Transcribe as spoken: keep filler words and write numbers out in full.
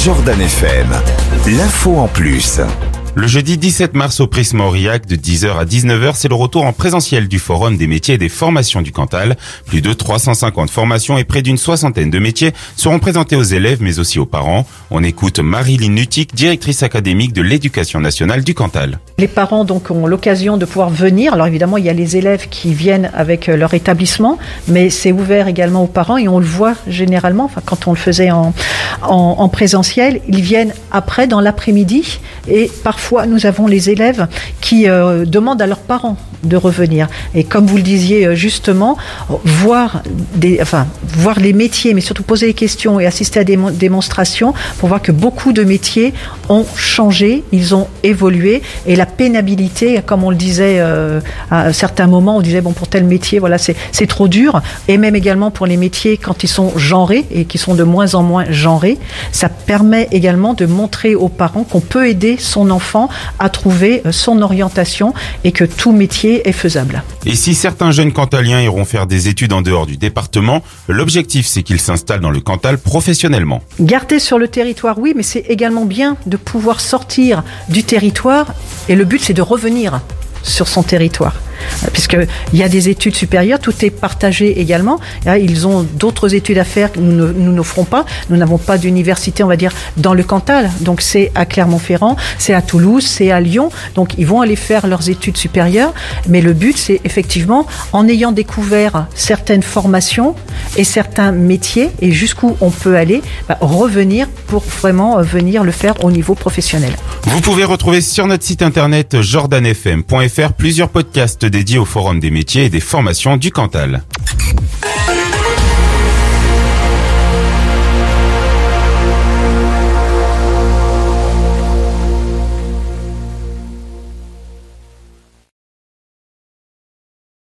Jordan F M, l'info en plus. Le jeudi dix-sept mars au Prisme Aurillac de dix heures à dix-neuf heures, c'est le retour en présentiel du Forum des métiers et des formations du Cantal. Plus de trois cent cinquante formations et près d'une soixantaine de métiers seront présentés aux élèves mais aussi aux parents. On écoute Marilyn Nutic, directrice académique de l'Éducation nationale du Cantal. Les parents donc ont l'occasion de pouvoir venir. Alors évidemment, il y a les élèves qui viennent avec leur établissement, mais c'est ouvert également aux parents et on le voit généralement, enfin quand on le faisait en, en, en présentiel, ils viennent après dans l'après-midi et parfois Parfois, nous avons les élèves qui euh, demandent à leurs parents de revenir. Et comme vous le disiez justement, voir des, enfin, voir les métiers, mais surtout poser des questions et assister à des démonstrations pour voir que beaucoup de métiers ont changé, ils ont évolué. Et la pénibilité, comme on le disait euh, à certains moments, on disait bon pour tel métier, voilà, c'est, c'est trop dur. Et même également pour les métiers quand ils sont genrés et qui sont de moins en moins genrés, ça permet également de montrer aux parents qu'on peut aider son enfant à trouver son orientation et que tout métier est faisable. Et si certains jeunes cantaliens iront faire des études en dehors du département, l'objectif c'est qu'ils s'installent dans le Cantal professionnellement. Garder sur le territoire, oui, mais c'est également bien de pouvoir sortir du territoire et le but c'est de revenir sur son territoire. Puisqu'il y a des études supérieures, tout est partagé également. Ils ont d'autres études à faire que nous ne, nous n'offrons pas. Nous n'avons pas d'université, on va dire, dans le Cantal. Donc c'est à Clermont-Ferrand, c'est à Toulouse, c'est à Lyon. Donc ils vont aller faire leurs études supérieures. Mais le but, c'est effectivement, en ayant découvert certaines formations et certains métiers et jusqu'où on peut aller, bah, revenir pour vraiment venir le faire au niveau professionnel. Vous pouvez retrouver sur notre site internet jordan f m point f r plusieurs podcasts dédiés au Forum des métiers et des formations du Cantal.